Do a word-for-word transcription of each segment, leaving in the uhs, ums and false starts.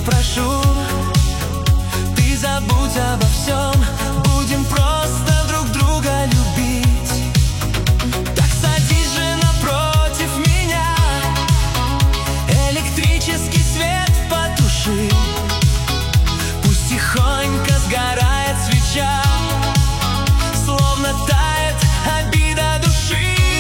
Я прошу, ты забудь обо всем, будем просто друг друга любить. Так садись же напротив меня, электрический свет потуши, пусть тихонько сгорает свеча, словно тает обида души.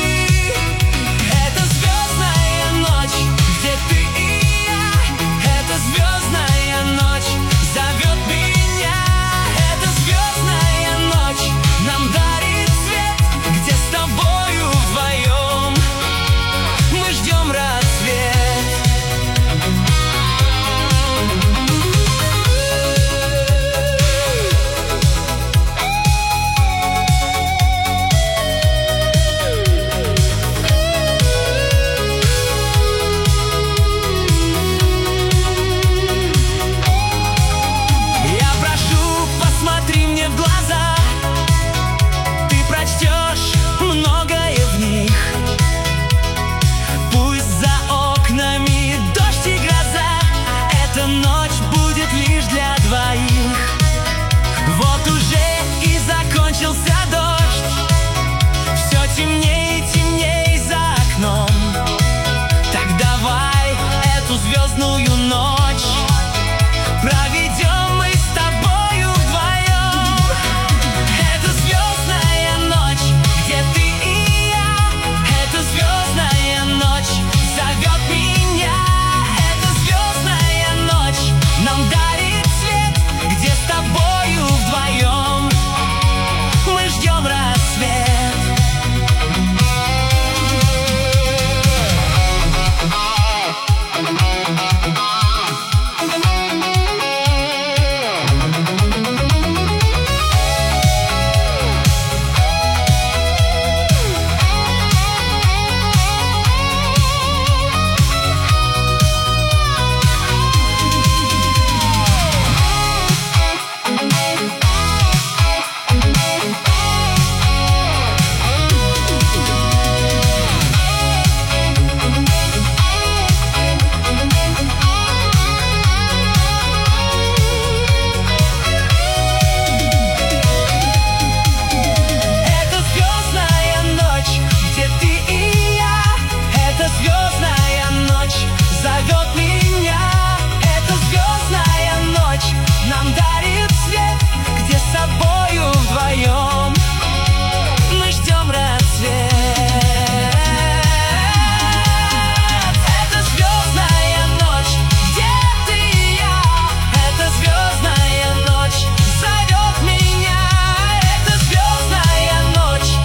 Это звездная ночь, где ты и я, это звездная ночь зовет меня. Это звездная ночь нам дарит свет, где с тобою вдвоем мы ждем рассвет. Смотри мне в глаза, ты прочтешь многое в них. Пусть за окнами дождь и гроза, эта ночь будет лишь для двоих. Вот уже и закончился дождь, все темнее и темнее за окном. Так давай эту звездную ночь проведем мы с тобой.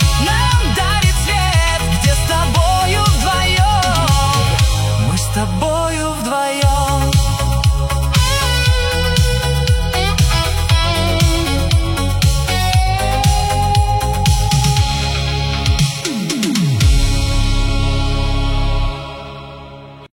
Тобой